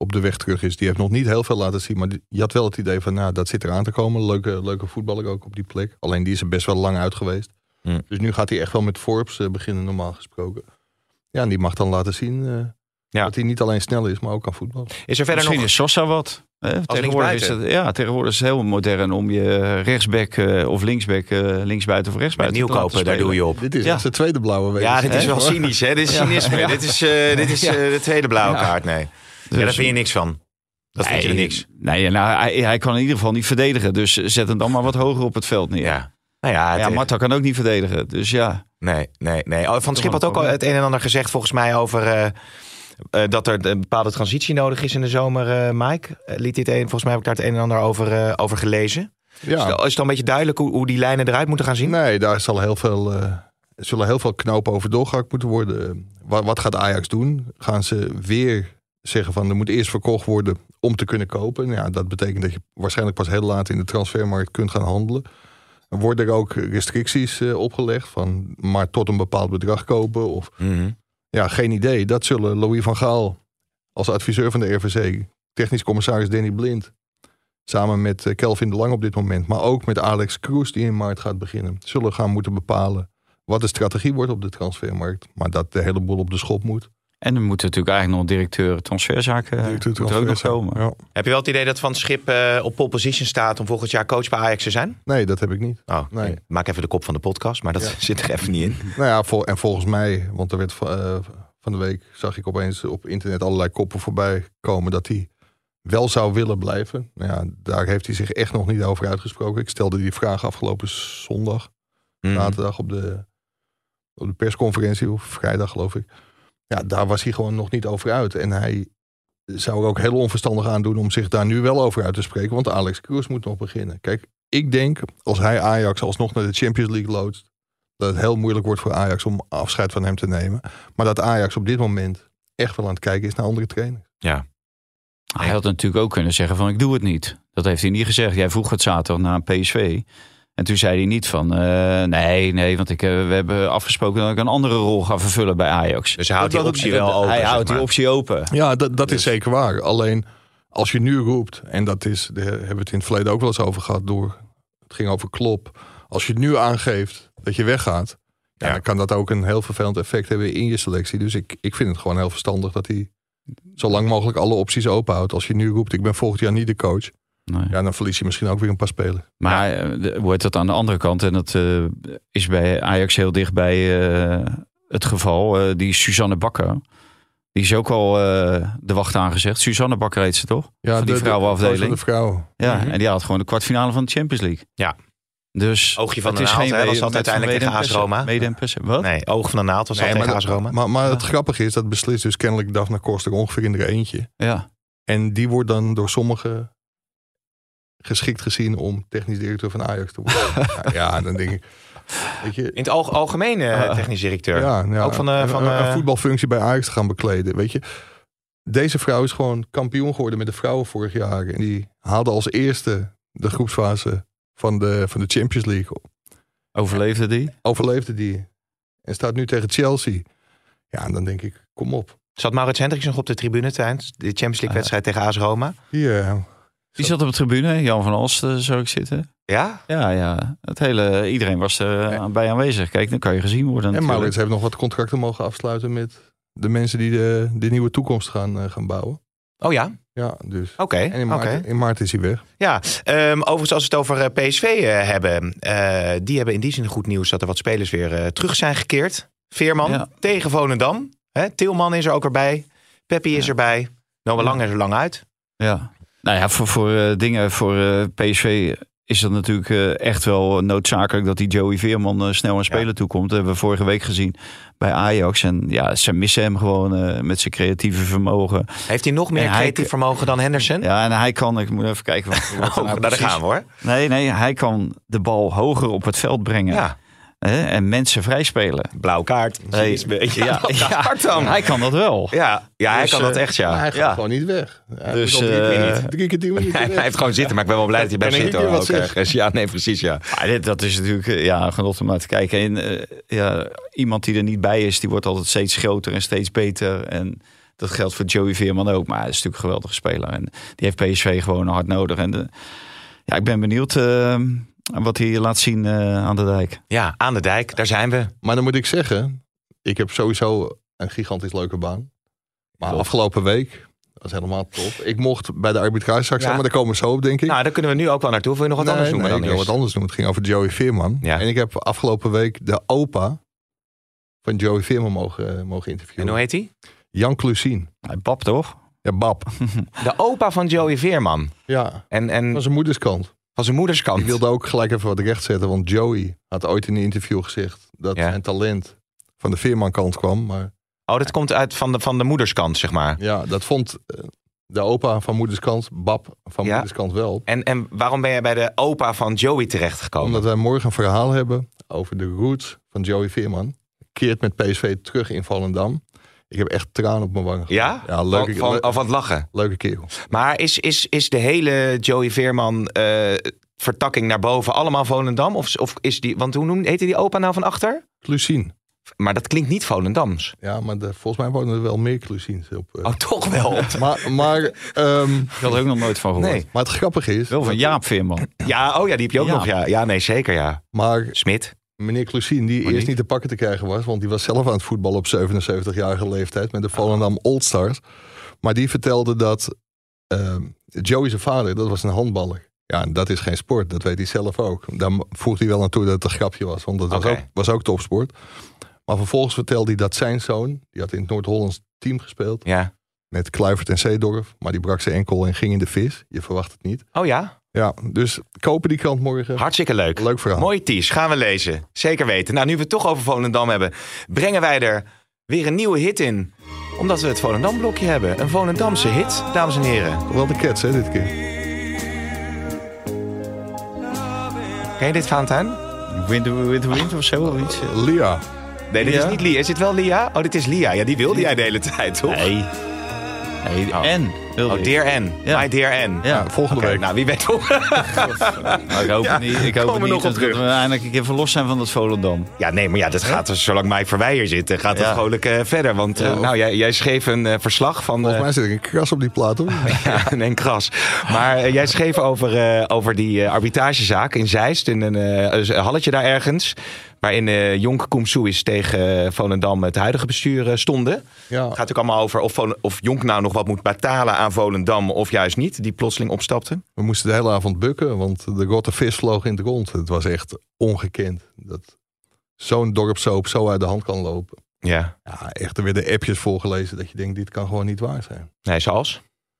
op de weg terug is. Die heeft nog niet heel veel laten zien. Maar die, je had wel het idee van, nou, dat zit eraan te komen. Leuke, leuke voetballer ook op die plek. Alleen die is er best wel lang uit geweest. Hmm. Dus nu gaat hij echt wel met Forbes uh, beginnen, normaal gesproken. Ja, en die mag dan laten zien uh, ja. dat hij niet alleen snel is, maar ook kan voetballen. Is er verder Misschien nog... is Sosa wat. Hè? Tegenwoordig is het, ja, tegenwoordig is het heel modern om je rechtsback uh, of linksback, uh, linksbuiten of rechtsbuiten Met Nieuwkoper, daar doe je op. Dit is ja. de tweede blauwe week. Ja, dit is wel cynisch, hè? Dit is cynisme. Ja. Dit is, uh, dit is uh, de tweede blauwe ja. kaart, nee. Dus, ja, daar vind je niks van. Dat vind je er niks. Nee, nou, hij, hij kan in ieder geval niet verdedigen. Dus zet hem dan maar wat hoger op het veld neer. Ja. Nou ja, ja, Marta kan ook niet verdedigen. Dus ja. Nee, nee, nee. Oh, Van Schip had ook al het een en ander gezegd volgens mij over uh, uh, dat er een bepaalde transitie nodig is in de zomer, uh, Mike. Uh, liet dit een, volgens mij heb ik daar het een en ander over, uh, over gelezen. Ja. Is, het, is het dan een beetje duidelijk hoe, hoe die lijnen eruit moeten gaan zien? Nee, daar zal heel veel, uh, zullen heel veel knopen over doorgehakt moeten worden. Wat, wat gaat Ajax doen? Gaan ze weer zeggen van er moet eerst verkocht worden om te kunnen kopen? Ja, dat betekent dat je waarschijnlijk pas heel laat in de transfermarkt kunt gaan handelen. Worden er ook restricties uh, opgelegd van maar tot een bepaald bedrag kopen? Of mm-hmm. ja, geen idee. Dat zullen Louis van Gaal als adviseur van de R V C, technisch commissaris Danny Blind, samen met uh, Kelvin de Lang op dit moment, maar ook met Alex Kroes die in maart gaat beginnen, zullen gaan moeten bepalen wat de strategie wordt op de transfermarkt. Maar dat de hele boel op de schop moet. En er moet natuurlijk eigenlijk nog directeur transferzaken directeur transfer ook nog komen. Ja. Heb je wel het idee dat Van Schip uh, op pole position staat om volgend jaar coach bij Ajax te zijn? Nee, dat heb ik niet. Oh, nee. Maak even de kop van de podcast, maar dat ja. zit er even niet in. Nou ja, vol, en volgens mij, want er werd uh, van de week zag ik opeens op internet allerlei koppen voorbij komen dat hij wel zou willen blijven. Nou ja, daar heeft hij zich echt nog niet over uitgesproken. Ik stelde die vraag afgelopen zondag, mm. zaterdag op de, op de persconferentie, of vrijdag geloof ik. Ja, daar was hij gewoon nog niet over uit. En hij zou er ook heel onverstandig aan doen om zich daar nu wel over uit te spreken. Want Alex Kroes moet nog beginnen. Kijk, ik denk als hij Ajax alsnog naar de Champions League loodst, dat het heel moeilijk wordt voor Ajax om afscheid van hem te nemen. Maar dat Ajax op dit moment echt wel aan het kijken is naar andere trainers. Ja. Hij had natuurlijk ook kunnen zeggen van ik doe het niet. Dat heeft hij niet gezegd. Jij vroeg het zaterdag naar P S V. En toen zei hij niet van uh, nee, nee, want ik, uh, we hebben afgesproken dat ik een andere rol ga vervullen bij Ajax. Dus hij houdt die optie wel open. Hij houdt die optie open. Ja, dat, dat dus. is zeker waar. Alleen als je nu roept, en dat is, daar hebben we het in het verleden ook wel eens over gehad, door, het ging over Klopp. Als je het nu aangeeft dat je weggaat, ja, ja. dan kan dat ook een heel vervelend effect hebben in je selectie. Dus ik, ik vind het gewoon heel verstandig dat hij zo lang mogelijk alle opties open houdt. Als je nu roept, ik ben volgend jaar niet de coach. Nee. Ja, dan verlies je misschien ook weer een paar spelers. Maar ja. Wordt dat aan de andere kant, en dat uh, is bij Ajax heel dicht bij uh, het geval, uh, die Suzanne Bakker. Die is ook al uh, de wacht aangezegd. Suzanne Bakker heet ze toch? Ja, van die de, vrouwenafdeling. De, de vrouw. Ja, mm-hmm. En die had gewoon de kwartfinale van de Champions League. Ja. Dus Oogje van de naald, hè, was dat uiteindelijk tegen A S Roma? Mede en Pessen. Wat? Nee, oog van de naald was nee, dat tegen A S Roma. Maar, maar het ja. grappige is, dat beslist dus kennelijk Daphne Koster ongeveer in er eentje. Ja. En die wordt dan door sommigen geschikt gezien om technisch directeur van Ajax te worden. ja, ja, dan denk ik. Weet je, in het alg- algemeen uh, technisch directeur. Ja, ja, ook van, uh, van een, uh, een voetbalfunctie bij Ajax te gaan bekleden. Weet je, deze vrouw is gewoon kampioen geworden met de vrouwen vorig jaar. En die haalde als eerste de groepsfase van de, van de Champions League. Overleefde die? Overleefde die. En staat nu tegen Chelsea. Ja, en dan denk ik, kom op. Zat Maurits Hendricks nog op de tribune tijdens de Champions League wedstrijd uh, tegen A S Roma? Ja. Die zat op de tribune, Jan van Alst zou ik zitten. Ja? Ja, ja. Het hele, iedereen was er ja. bij aanwezig. Kijk, dan kan je gezien worden. En natuurlijk. Maurits heeft nog wat contracten mogen afsluiten met de mensen die de, de nieuwe toekomst gaan, uh, gaan bouwen. Oh ja? Ja, dus. Oké. Okay, en in maart, okay. in maart is hij weg. Ja, um, overigens als we het over P S V uh, hebben. Uh, die hebben in die zin goed nieuws dat er wat spelers weer uh, terug zijn gekeerd. Veerman ja. tegen Volendam. Hè? Tilman is er ook erbij. Peppi is ja. erbij. Noah Lang is er lang uit. Ja. Nou ja, voor, voor uh, dingen voor uh, P S V is het natuurlijk uh, echt wel noodzakelijk dat die Joey Veerman uh, snel aan spelen ja. toekomt. Dat hebben we vorige week gezien bij Ajax. En ja, ze missen hem gewoon uh, met zijn creatieve vermogen. Heeft hij nog meer en creatief hij, vermogen dan Henderson? Ja, en hij kan, ik moet even kijken. Wat, wat oh, nou daar gaan we hoor. Nee, nee, hij kan de bal hoger op het veld brengen. Ja. Hè, en mensen vrijspelen. Blauw kaart. Hey, is ja, ja, ja, dan. Hij kan dat wel. Ja, ja hij dus, kan dat echt, ja. Maar hij gaat ja. gewoon niet weg. Hij dus, drie, uh, drie keer tien minuten hij, hij heeft gewoon zitten, maar ik ben wel blij dat hij blijft zitten. Ook, uh, ja, nee, precies, ja. ja dit, dat is natuurlijk ja, genot om naar te kijken. En, uh, ja, iemand die er niet bij is, die wordt altijd steeds groter en steeds beter. En Dat geldt voor Joey Veerman ook. Maar hij is natuurlijk een geweldige speler. En die heeft P S V gewoon hard nodig. En de, ja, ik ben benieuwd uh, wat hij laat zien uh, aan de dijk. Ja, aan de dijk. Daar zijn we. Maar dan moet ik zeggen, ik heb sowieso een gigantisch leuke baan. Maar Top. afgelopen week, dat is helemaal top. Ik mocht bij de arbitrage straks Ja. zijn, maar daar komen we zo op, denk ik. Nou, daar kunnen we nu ook wel naartoe. Wil je nog wat nee, anders noemen nee, dan ik wil eerst? wat anders doen. Het ging over Joey Veerman. Ja. En ik heb afgelopen week de opa van Joey Veerman mogen, uh, mogen interviewen. En hoe heet hij? Jan Klusien. Hij Bab toch? Ja, Bab. De opa van Joey Veerman. Ja, En, en van zijn moederskant. van zijn moederskant. Ik wilde ook gelijk even wat rechtzetten, want Joey had ooit in een interview gezegd dat Ja. zijn talent van de Veerman-kant kwam. Maar Oh, dat komt uit van de, van de moederskant, zeg maar. ja, dat vond uh, de opa van moederskant, Bab van Ja. moederskant wel. En, en waarom ben jij bij de opa van Joey terechtgekomen? Omdat wij morgen een verhaal hebben over de roots van Joey Veerman. Keert met P S V terug in Volendam. Ik heb echt tranen op mijn wangen. Ja? Ja, leuke, van, van, le- oh, van het lachen. leuke kerel. Maar is, is, is de hele Joey Veerman eh, vertakking naar boven allemaal Volendam? Of, of is die, want hoe noemde, heette die opa nou van achter? Klusien. Maar dat klinkt niet Volendams. Ja, maar de, volgens mij wonen er wel meer Klusiens op. Uh. Oh, toch wel? Maar, maar, ehm, Ik had er ook nog nooit van gehoord. Nee. maar het grappige is... Wel van Jaap Veerman. Ja, oh ja, die heb je ook Ja. nog. Ja. ja, nee, zeker ja. Maar Smit. meneer Klusien, die Maar eerst niet. niet te pakken te krijgen was... want die was zelf aan het voetballen op zevenenzeventigjarige leeftijd... met de Volendam Old Stars. Maar die vertelde dat uh, Joey zijn vader, dat was een handballer. Ja, en dat is geen sport, dat weet hij zelf ook. Daar voegt hij wel naartoe dat het een grapje was... want dat was, Oké. ook, was ook topsport. Maar vervolgens vertelde hij dat zijn zoon... die had in het Noord-Hollands team gespeeld... Ja. met Kluivert en Zeedorf... maar die brak zijn enkel en ging in de vis. Je verwacht het niet. Oh ja? Ja, dus kopen die krant morgen. Hartstikke leuk. Leuk verhaal. Mooie tease, gaan we lezen. Zeker weten. Nou, nu we het toch over Volendam hebben... brengen wij er weer een nieuwe hit in. Omdat we het Volendam-blokje hebben. Een Volendamse hit, dames en heren. Wel de Cats, hè, dit keer. Ken je dit, Valentijn? Wind, wind, wind of zo of iets. Lia. Nee, dit Lia? is niet Lia. Is dit wel Lia? Oh, dit is Lia. Ja, die wilde jij de hele tijd, toch? Nee. Nee, Oh. en. wilde Oh, ik. Dear N. Ja. My Dear N. Ja. Volgende Oké, week. nou, wie weet toch? Maar ik hoop Ja, niet, ik hoop komen we niet nog dat, op dat terug. we eindelijk een keer verlost zijn van dat Volendam. Ja, nee, maar ja, dat gaat dus, zolang Mike Verweijer zit, eh, gaat het Ja. vrolijk eh, verder. Want eh, Ja, of- nou, jij, jij schreef een eh, verslag van... Volgens eh, mij zit ik een kras op die plaat, hoor. ja, en kras. Maar eh, jij schreef over, eh, over die eh, arbitragezaak in Zeist, in een eh, halletje daar ergens. Waarin uh, Jonk Koemsoes tegen uh, Volendam het huidige bestuur uh, stonden. Het Ja, gaat natuurlijk allemaal over of, Vol- of Jonk nou nog wat moet betalen aan Volendam of juist niet. Die plotseling opstapte. we moesten de hele avond bukken, want de rotte vis vloog in het rond. Het was echt ongekend. Dat zo'n dorpssoap zo uit de hand kan lopen. Ja, Ja, echt, er werden appjes voorgelezen dat je denkt, dit kan gewoon niet waar zijn. nee, zoals?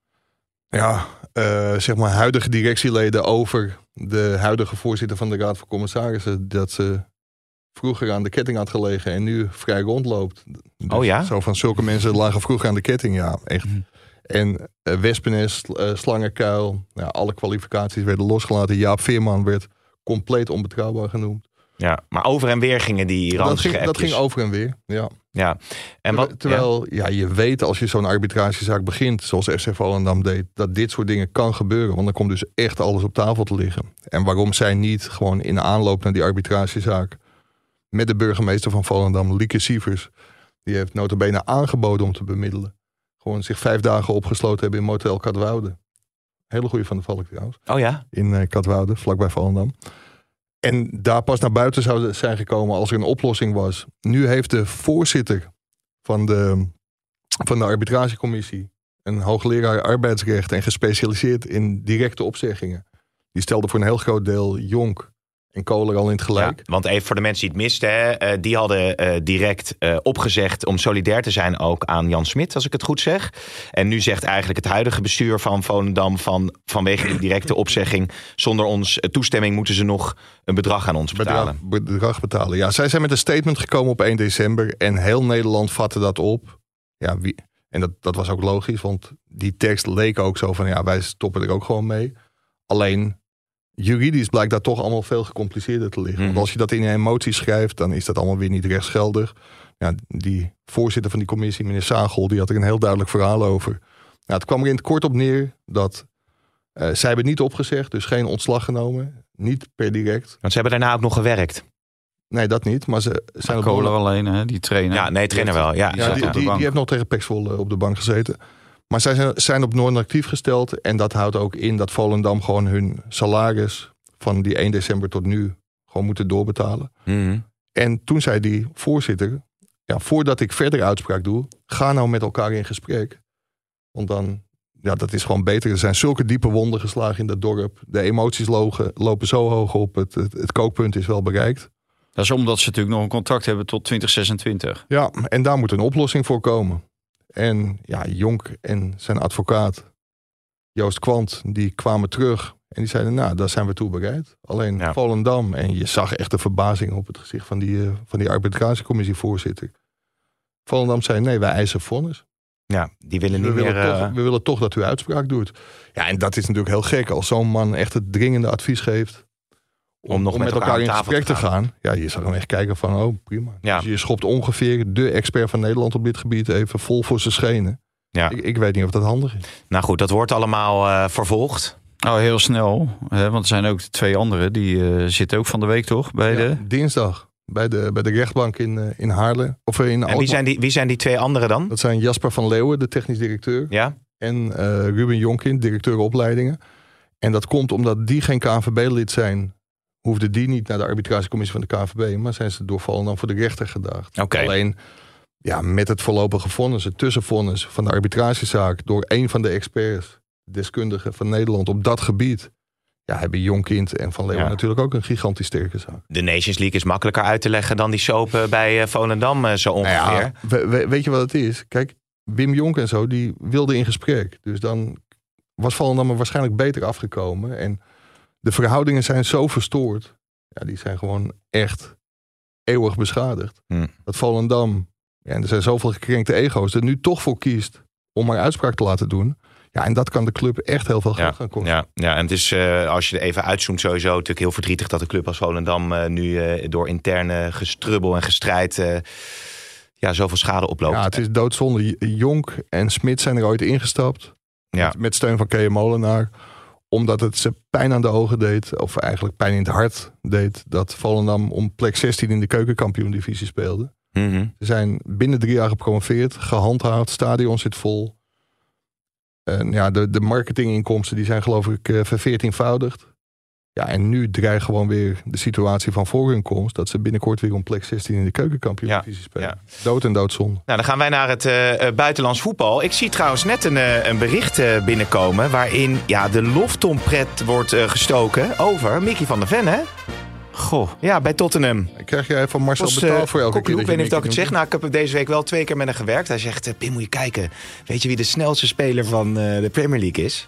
Ja, uh, zeg maar huidige directieleden over de huidige voorzitter van de Raad van Commissarissen. Dat ze vroeger aan de ketting had gelegen en nu vrij rondloopt. Dus Oh ja? Zo van zulke mensen lagen vroeger aan de ketting, ja, echt. Mhm. En uh, Wespennest, uh, Slangenkuil, ja, alle kwalificaties werden losgelaten. Jaap Veerman werd compleet onbetrouwbaar genoemd. Ja, maar over en weer gingen die Dat ranzige ging, dat appjes. ging over en weer, ja. Ja. En wat, Terwijl ja. je weet als je zo'n arbitragezaak begint, zoals F C Volendam deed, dat dit soort dingen kan gebeuren. Want dan komt dus echt alles op tafel te liggen. En waarom zij niet gewoon in aanloop naar die arbitragezaak met de burgemeester van Volendam, Lieke Sievers, die heeft nota bene aangeboden om te bemiddelen. Gewoon zich vijf dagen opgesloten hebben in Motel Katwoude. Hele goede van de Valk trouwens. Oh ja? In uh, Katwoude, vlakbij Volendam. En daar pas naar buiten zou zijn gekomen als er een oplossing was. Nu heeft de voorzitter van de, van de arbitragecommissie, een hoogleraar arbeidsrecht en gespecialiseerd in directe opzeggingen. Die stelde voor een heel groot deel Jonk en Kohler al in het gelijk. Ja, want even voor de mensen die het misten, hè, uh, die hadden uh, direct uh, opgezegd om solidair te zijn ook aan Jan Smit, als ik het goed zeg. En nu zegt eigenlijk het huidige bestuur van Volendam van vanwege die directe opzegging, zonder ons uh, toestemming moeten ze nog een bedrag aan ons betalen. Bedrag, bedrag betalen. Ja, zij zijn met een statement gekomen op één december en heel Nederland vatte dat op. Ja, wie, en dat, dat was ook logisch, want die tekst leek ook zo van ja, wij stoppen er ook gewoon mee. Alleen juridisch blijkt dat toch allemaal veel gecompliceerder te liggen. Mm-hmm. Want als je dat in een emotie schrijft, dan is dat allemaal weer niet rechtsgeldig. Ja, die voorzitter van die commissie, meneer Sagel, die had er een heel duidelijk verhaal over. Nou, het kwam er in het kort op neer dat uh, zij hebben niet opgezegd, dus geen ontslag genomen. Niet per direct. Want ze hebben daarna ook nog gewerkt. Nee, dat niet. Maar ze zijn op Kohler alleen, hè, die trainer. Ja, nee, trainer wel. Ja, Ja, zat die, op de die, bank. die heeft nog tegen P E C Zwolle op de bank gezeten. Maar zij zijn, zijn op non-actief gesteld. En dat houdt ook in dat Volendam gewoon hun salaris van die één december tot nu gewoon moeten doorbetalen. Mm-hmm. En toen zei die voorzitter, ja, voordat ik verder uitspraak doe, ga nou met elkaar in gesprek. Want dan, ja, dat is gewoon beter. Er zijn zulke diepe wonden geslagen in dat dorp. De emoties logen, lopen zo hoog op. Het, het, het kookpunt is wel bereikt. Dat is omdat ze natuurlijk nog een contract hebben tot twintig zesentwintig. Ja, en daar moet een oplossing voor komen. En ja, Jonk en zijn advocaat Joost Kwant, die kwamen terug. En die zeiden, nou, daar zijn we toe bereid. Alleen Ja. Volendam. En je zag echt de verbazing op het gezicht van die, uh, van die arbitratiecommissievoorzitter. Volendam zei, nee, wij eisen vonnis. Ja, die willen We niet willen, meer... toch, uh, we willen toch dat u uitspraak doet. Ja, en dat is natuurlijk heel gek. Als zo'n man echt het dringende advies geeft om, Om nog met elkaar aan in tafel gesprek te te gaan. Ja, je zag hem echt kijken van, oh prima. Ja. Dus je schopt ongeveer de expert van Nederland op dit gebied even vol voor zijn schenen. ja. Ik, ik weet niet of dat handig is. Nou goed, dat wordt allemaal uh, vervolgd. Nou, heel snel. Hè, want er zijn ook de twee anderen. Die uh, zitten ook van de week, toch? Bij Ja, de... dinsdag bij de, bij de rechtbank in, uh, in Haarlem. Of in En wie Alkmaar. zijn, die, wie zijn die twee anderen dan? Dat zijn Jasper van Leeuwen, de technisch directeur. Ja? En uh, Ruben Jonkin, directeur opleidingen. En dat komt omdat die geen K N V B-lid zijn. Hoefden die niet naar de arbitratiecommissie van de K N V B. Maar zijn ze door Volendam voor de rechter gedaagd. Oké. Alleen ja, met het voorlopige vonnis, het tussenvonnis van de arbitratiezaak. Door een van de experts, deskundigen van Nederland op dat gebied. Ja, hebben Jonkind en Van Leeuwen Ja. natuurlijk ook een gigantisch sterke zaak. De Nations League is makkelijker uit te leggen dan die soap uh, bij uh, Volendam uh, zo ongeveer. Nou ja, we- we- weet je wat het is? Kijk, Wim Jonk en zo, die wilden in gesprek. Dus dan was Volendam er waarschijnlijk beter afgekomen. En de verhoudingen zijn zo verstoord. Ja, die zijn gewoon echt eeuwig beschadigd. Hm. Dat Volendam, ja, en er zijn zoveel gekrenkte ego's, er nu toch voor kiest om maar uitspraak te laten doen. Ja, en dat kan de club echt heel veel geld Ja, gaan kosten. ja, ja, en het is, uh, als je er even uitzoomt, sowieso natuurlijk heel verdrietig dat de club als Volendam uh, nu uh, door interne gestrubbel en gestrijd uh, ja, zoveel schade oploopt. Ja, het is doodzonde. Jonk en Smit zijn er ooit ingestapt. Ja. Met, met steun van Kees Molenaar. Omdat het ze pijn aan de ogen deed. Of eigenlijk pijn in het hart deed. Dat Volendam om plek zestien in de keukenkampioen-divisie speelde. Mm-hmm. Ze zijn binnen drie jaar gepromoveerd. Gehandhaafd. Stadion zit vol. En ja, de, de marketinginkomsten die zijn geloof ik uh, verveertienvoudigd. Ja, en nu dreigt gewoon weer de situatie van voor hun komst. Dat ze binnenkort weer om plek zestien in de keukenkampioen-divisie spelen. ja. Dood en doodzonde. Nou, dan gaan wij naar het uh, buitenlands voetbal. Ik zie trouwens net een, uh, een bericht uh, binnenkomen waarin ja, de loftrompet wordt uh, gestoken over Mickey van der Ven, hè? Goh. Ja, bij Tottenham. Krijg jij van Marcel Was, betaald uh, voor elke Kokkeloe, keer? ik weet niet of ik het dat zeg. Nou, ik heb deze week wel twee keer met hem gewerkt. Hij zegt, uh, Pim, moet je kijken. Weet je wie de snelste speler van uh, de Premier League is?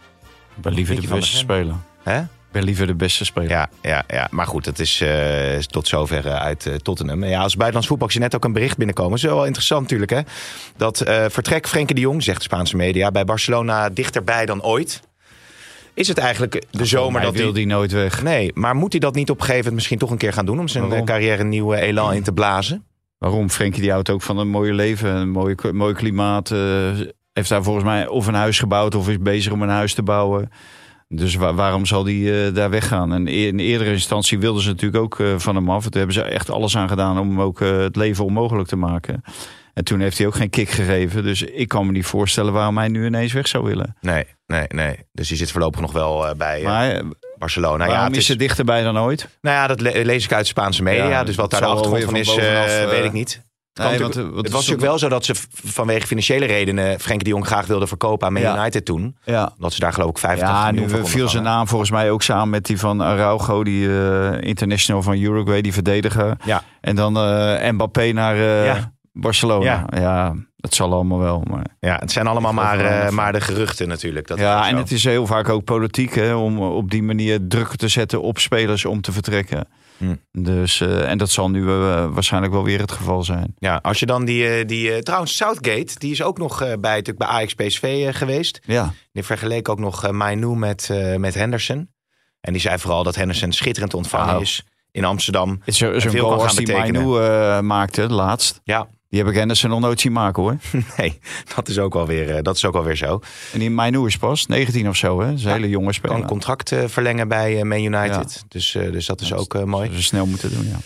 Ik ben liever de Mickey van beste der Ven. speler. Hè? Ik ben liever de beste speler. Ja, ja, ja, maar goed, het is uh, tot zover uh, uit uh, Tottenham. En ja, als buitenlands voetbal, ik zie net ook een bericht binnenkomen. Dat is wel interessant natuurlijk, hè. Dat uh, vertrek Frenkie de Jong, zegt de Spaanse media, bij Barcelona dichterbij dan ooit. Is het eigenlijk de zomer Hij dat wil hij... die nooit weg. Nee, maar moet hij dat niet op een gegeven moment misschien toch een keer gaan doen... om zijn Waarom? carrière een nieuwe elan in te blazen? Waarom? Frenkie die houdt ook van een mooie leven, een mooi, mooi klimaat. Uh, heeft daar volgens mij of een huis gebouwd of is bezig om een huis te bouwen. Dus waar, waarom zal die uh, daar weggaan? En in eerdere instantie wilden ze natuurlijk ook uh, van hem af. Daar hebben ze echt alles aan gedaan om hem ook uh, het leven onmogelijk te maken. En toen heeft hij ook geen kick gegeven. Dus ik kan me niet voorstellen waarom hij nu ineens weg zou willen. Nee, nee, nee. Dus die zit voorlopig nog wel uh, bij uh, Maar Barcelona. waarom Ja, het is is ze dichterbij dan ooit? Nou ja, dat le- lees ik uit de Spaanse media. Ja, dus wat dat daar de zal achtergrond van weer is, van uh, bovenaf, uh, weet ik niet. Het, Nee, kan want, natuurlijk- uh, wat het was is natuurlijk wel zo dat ze v- vanwege financiële redenen Frenkie de Jong graag wilden verkopen aan Man Ja. United toen. Ja. Omdat ze daar geloof ik vijfentachtig Ja, nu miljoen voor konden viel zijn vangen. naam volgens mij ook samen met die van Araujo, die uh, international van Uruguay, die verdediger. Ja. En dan uh, Mbappé naar uh, Ja. Barcelona. Ja. Ja. ja, dat zal allemaal wel. Maar... Ja, het zijn allemaal maar, geloof er uh, allemaal maar de geruchten natuurlijk. Dat is ja, wel en zo. het is heel vaak ook politiek, hè, om op die manier druk te zetten op spelers om te vertrekken. Hm. Dus, uh, en dat zal nu uh, waarschijnlijk wel weer het geval zijn. Ja, als je dan die, uh, die uh, trouwens Southgate, die is ook nog uh, bij, natuurlijk bij Ajax P S V uh, geweest. Ja, Die vergeleek ook nog uh, Mainu met, uh, met Henderson. En die zei vooral dat Henderson schitterend te ontvangen Nou. is in Amsterdam. het is zo- En zo'n veel goal kan als gaan die betekenen. Mainu uh, maakte laatst. Ja, Die heb ik Henderson nog nooit zien maken, hoor. nee, dat is ook wel weer, uh, dat is ook wel weer zo. En die Mainu is pas negentien of zo, hè? Dat is een Ja, hele jonge speler. Kan contract uh, verlengen bij uh, Man United. Dus, uh, dus dat is ook uh, mooi. Dat ze snel moeten doen, ja.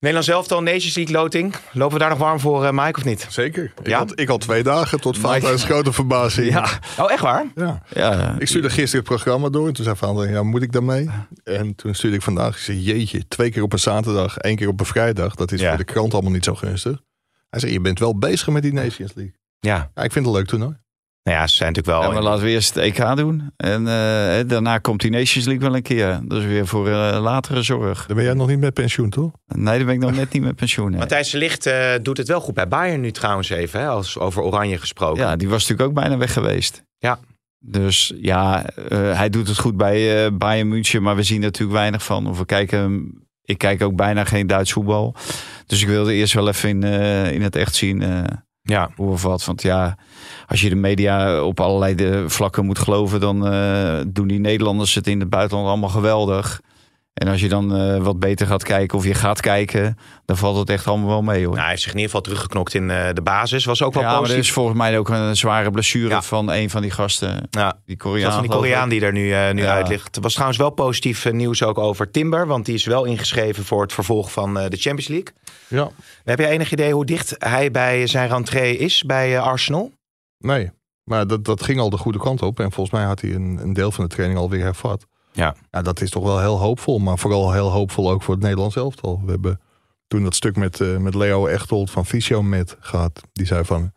Nederland zelf al Nations League loting. Lopen we daar nog warm voor, uh, Mike, of niet? Zeker. Ik, Ja? had, ik had twee dagen tot Valentijn's grote verbazing. Ja. Oh, echt waar? Ja. Ja, Ik stuurde gisteren het programma door. En toen zei Valentijn, ja, moet ik daarmee? En toen stuurde ik vandaag. Ik zei, jeetje, twee keer op een zaterdag, één keer op een vrijdag. Dat is Ja. voor de krant allemaal niet zo gunstig. Hij zei, je bent wel bezig met die Nations League. Ja. Ja, ik vind het een leuk toernooi. Nou ja, ze zijn natuurlijk wel... Ja, maar laten we eerst het E K doen. En uh, daarna komt die Nations League wel een keer. Dat is weer voor uh, latere zorg. Dan ben jij nog niet met pensioen, toch? Nee, dan ben ik nog net niet met pensioen. Nee. Matthijs de Ligt uh, doet het wel goed bij Bayern nu trouwens even. Hè, als over Oranje gesproken. Ja, die was natuurlijk ook bijna weg geweest. Ja. Dus ja, uh, hij doet het goed bij uh, Bayern München. Maar we zien er natuurlijk weinig van. Of we kijken... Ik kijk ook bijna geen Duits voetbal. Dus ik wilde eerst wel even in, uh, in het echt zien... Uh, Ja. hoe of wat. Want ja, als je de media op allerlei de vlakken moet geloven... dan uh, doen die Nederlanders het in het buitenland allemaal geweldig. En als je dan uh, wat beter gaat kijken of je gaat kijken... dan valt het echt allemaal wel mee, hoor. Nou, hij heeft zich in ieder geval teruggeknokt in uh, de basis. Was ook wel ja, maar er positief. is volgens mij ook een zware blessure Ja. van een van die gasten. Ja. Die Dat Koreaan. van die geloof ik. Koreaan die er nu, uh, nu Ja. uit ligt. Er was trouwens wel positief uh, nieuws ook over Timber. Want die is wel ingeschreven voor het vervolg van uh, de Champions League. Ja. Heb je enig idee hoe dicht hij bij zijn rentree is bij uh, Arsenal? Nee, maar dat, dat ging al de goede kant op. En volgens mij had hij een, een deel van de training alweer hervat. Ja. Ja, dat is toch wel heel hoopvol. Maar vooral heel hoopvol ook voor het Nederlands elftal. We hebben toen dat stuk met, uh, met Leo Echtold van Fysiomed gehad. Die zei van...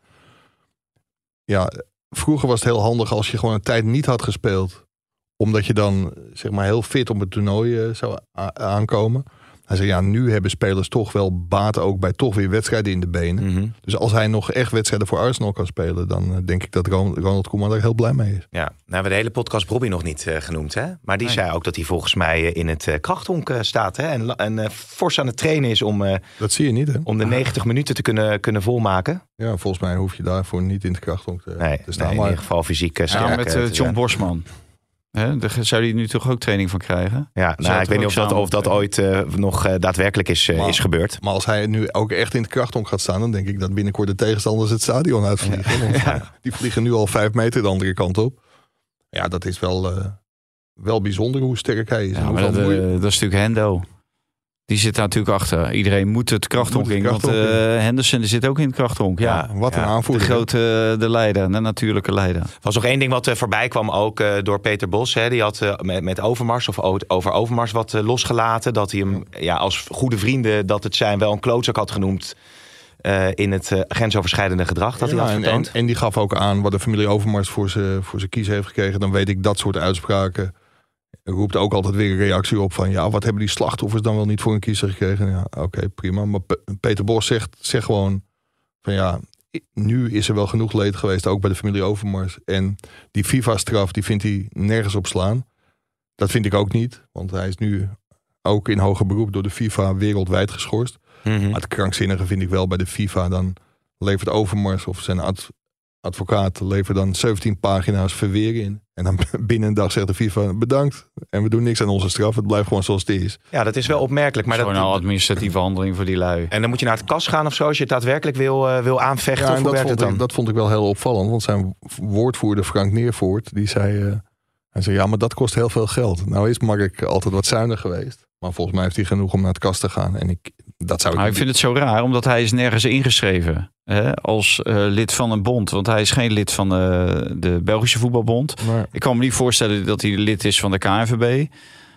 Ja, vroeger was het heel handig als je gewoon een tijd niet had gespeeld. Omdat je dan zeg maar heel fit op het toernooi uh, zou a- aankomen. Hij zei, ja, nu hebben spelers toch wel baat ook bij toch weer wedstrijden in de benen. Mm-hmm. Dus als hij nog echt wedstrijden voor Arsenal kan spelen... dan uh, denk ik dat Ron- Ronald Koeman er heel blij mee is. Ja, nou hebben we de hele podcast Robbie nog niet uh, genoemd, hè? Maar die Nee. zei ook dat hij volgens mij uh, in het uh, krachthonk uh, staat, hè? En, en uh, fors aan het trainen is om, uh, Dat zie je niet, hè? om de negentig minuten te kunnen, kunnen volmaken. Ja, volgens mij hoef je daarvoor niet in de krachthonk te, Nee, te staan. nee, in maar ieder geval fysiek uh, sterk Ja, met uh, uh, te John zijn. Borsman. Hè, daar zou hij nu toch ook training van krijgen? Ja, Zou nou, het ik weet niet ook of dat, samen of dat ooit uh, nog uh, daadwerkelijk is, uh, Maar- is gebeurd. Maar als hij nu ook echt in de krachthonk gaat staan... dan denk ik dat binnenkort de tegenstanders het stadion uitvliegen. Want Ja. die vliegen nu al vijf meter de andere kant op. Ja, dat is wel, uh, wel bijzonder hoe sterk hij is. Ja, En maar hoeveel dat, moeite- uh, dat is natuurlijk Hendo. Die zit daar natuurlijk achter. Iedereen moet het krachthonk Moet het in. Want krachthonk uh, in. Henderson die zit ook in het krachthonk. Ja, Ja. Wat een Ja, de aanvoerder. grote de leider. De natuurlijke leider. Er was nog één ding wat uh, voorbij kwam ook uh, door Peter Bos. Hè. Die had uh, met, met Overmars of o- over Overmars wat uh, losgelaten. Dat hij hem ja, als goede vrienden dat het zijn wel een klootzak had genoemd. Uh, in het uh, grensoverschrijdende gedrag dat Ja, hij had en, vertoond. en, en die gaf ook aan wat de familie Overmars voor zijn voor ze kiezen heeft gekregen. Dan weet ik dat soort uitspraken. Er roept ook altijd weer een reactie op van... ja, wat hebben die slachtoffers dan wel niet voor een kiezer gekregen? Ja, oké, okay, prima. Maar P- Peter Bos zegt, zegt gewoon van ja... nu is er wel genoeg leed geweest, ook bij de familie Overmars. En die FIFA-straf, die vindt hij nergens op slaan. Dat vind ik ook niet. Want hij is nu ook in hoger beroep door de FIFA wereldwijd geschorst. Mm-hmm. Maar het krankzinnige vind ik wel bij de FIFA. Dan levert Overmars of zijn ad- advocaat levert dan zeventien pagina's verweer in. En dan binnen een dag zegt de FIFA bedankt. En we doen niks aan onze straf. Het blijft gewoon zoals het is. Ja, dat is wel opmerkelijk. Maar Maar dat, gewoon een administratieve handeling voor die lui. en dan moet je naar het kas gaan of zo, als je het daadwerkelijk wil, uh, wil aanvechten. Ja, of en hoe dat werkt het vond, dan? ik, dat vond ik wel heel opvallend. Want zijn woordvoerder Frank Neervoort, die zei... Uh, hij zei, ja, maar dat kost heel veel geld. Nou is Mark altijd wat zuinig geweest. Maar volgens mij heeft hij genoeg om naar het kas te gaan. En ik, dat zou ik Maar ik niet- vind het zo raar, omdat hij is nergens ingeschreven hè, als uh, lid van een bond. Want hij is geen lid van de, de Belgische voetbalbond. Maar, Ik kan me niet voorstellen dat hij lid is van de K N V B.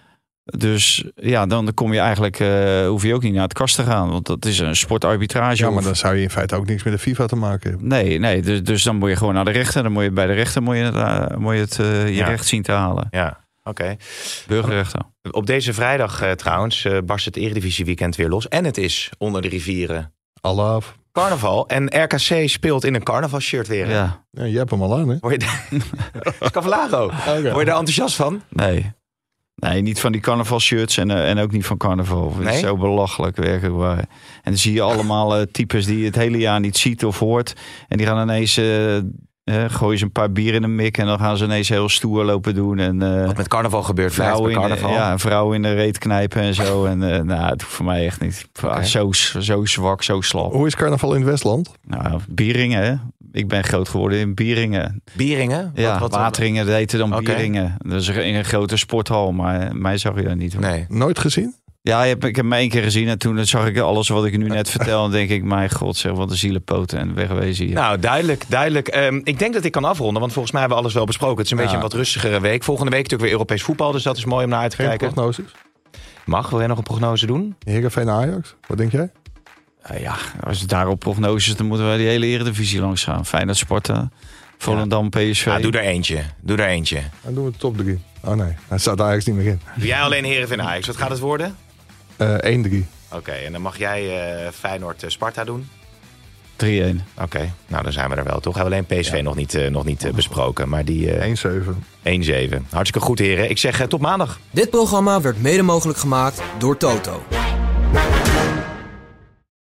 Dus ja, dan kom je eigenlijk, uh, hoef je ook niet naar het kast te gaan. Want dat is een sportarbitrage. ja, maar of- dan zou je in feite ook niks met de FIFA te maken hebben. Nee, nee dus, dus dan moet je gewoon naar de rechter. Dan moet je bij de rechter moet je, het, uh, moet je het uh, je Ja. recht zien te halen. Ja, oké. Burgerrechter. Op deze vrijdag uh, trouwens uh, barst het Eredivisie weekend weer los. En het is onder de rivieren Allah. carnaval. En R K C speelt in een carnavalshirt weer. hè? Ja, Ja, jij hebt hem al aan, hè? Word je Cavallaro. Word je daar enthousiast van? nee. Nee, niet van die carnavalshirts en, uh, en ook niet van carnaval. Het Nee? is zo belachelijk, werkelijk waar. En dan zie je allemaal uh, types die je het hele jaar niet ziet of hoort. En die gaan ineens, uh, uh, gooien ze een paar bier in een mik en dan gaan ze ineens heel stoer lopen doen. En uh, Wat met carnaval gebeurt, blijft vrouwen bij in, de, carnaval. ja, een vrouw in de reet knijpen en zo. En uh, nou, het hoeft voor mij echt niet. Oké. Zo, zo zwak, zo slap. Hoe is carnaval in het Westland? Nou, Bieringen, hè. Ik ben groot geworden in Bieringen. Bieringen? Ja, Wat- wat- Wateringen, dat heette dan Oké. Bieringen. Dat is in een grote sporthal, maar mij zag je daar niet. Hoor. Nee. Nooit gezien? Ja, ik heb, ik heb hem één keer gezien en toen zag ik alles wat ik nu net vertel. En denk ik, mijn god, zeg, wat een zielenpoten en wegwezen hier. Nou, duidelijk, duidelijk. Um, ik denk dat ik kan afronden, want volgens mij hebben we alles wel besproken. Het is een Ja. beetje een wat rustigere week. Volgende week natuurlijk weer Europees voetbal, dus dat is mooi om naar uit te Geen kijken. prognoses? Mag, wil jij nog een prognose doen? Heerenveen Ajax, wat denk jij? Uh, ja, als het daarop prognoses, dan moeten wij die hele Eredivisie langs gaan. Feyenoord, Sparta, Volendam, P S V. Ja, doe er eentje. Doe er eentje. Dan doen we de top drie. Oh nee, daar staat Ajax niet meer in. Doe jij alleen Heerenveen Ajax. Wat gaat het worden? Uh, één drie. Oké, okay, en dan mag jij uh, Feyenoord uh, Sparta doen? drie-een. Oké, okay, nou dan zijn we er wel toch. Hebben we alleen P S V ja. nog niet, uh, nog niet uh, besproken. Maar die uh, één zeven. één zeven. Hartstikke goed heren. Ik zeg uh, tot maandag. Dit programma werd mede mogelijk gemaakt door Toto.